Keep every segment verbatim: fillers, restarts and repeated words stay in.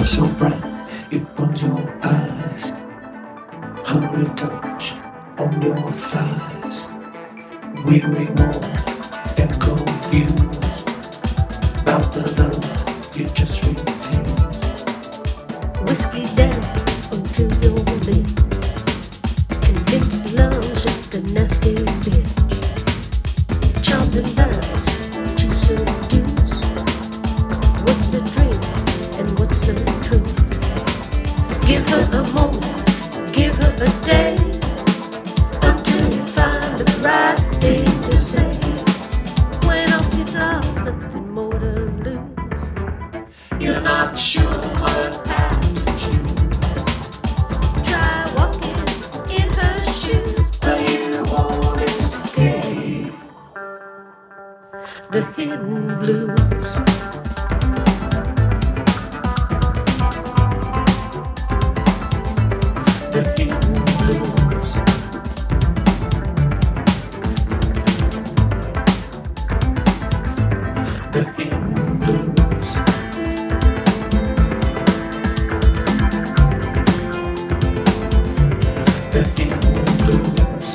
Love so bright, it burns your eyes. Hungry touch on your thighs. Weary warm and confused about the love you just refused. Whiskey down until your lip. Convinced love's just a nasty bitch. Charms and lies to seduce. What's a dream and what's the truth? Give her a moment, give her a day, until you find the right thing to say. When all seems lost, nothing more to lose. You're not sure what path to choose. Try walking in her shoes, but you won't escape the hidden blues. The hidden blues. the hidden blues. The hidden blues.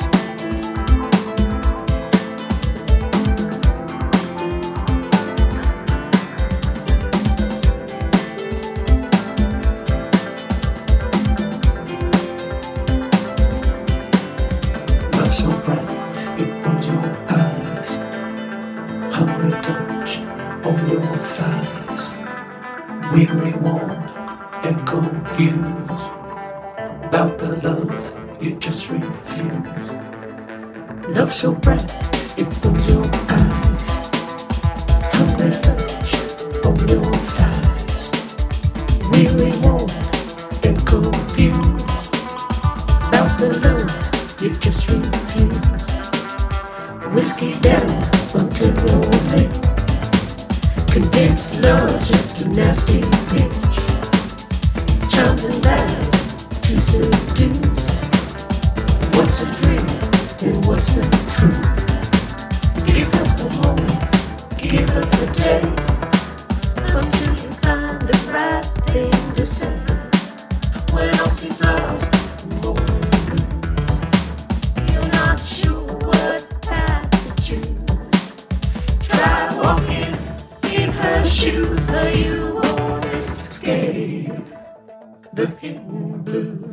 Love so bright, it burns your eyes. Hungry touch on your thighs. Weary warm and confused about the love you just refused. Love so bright, it burns your eyes. Hungry touch on your thighs. Weary warm and confused about the love you just refused. Whiskey down until you're late. Convinced love's just a nasty bitch. Charms and lies to seduce. What's a dream and what's the truth? Give her a moment, give her a day, Until you find the right thing to say. when all seems lost. You're not sure what path to choose. Try walking in her shoes, But you won't escape the hidden blues.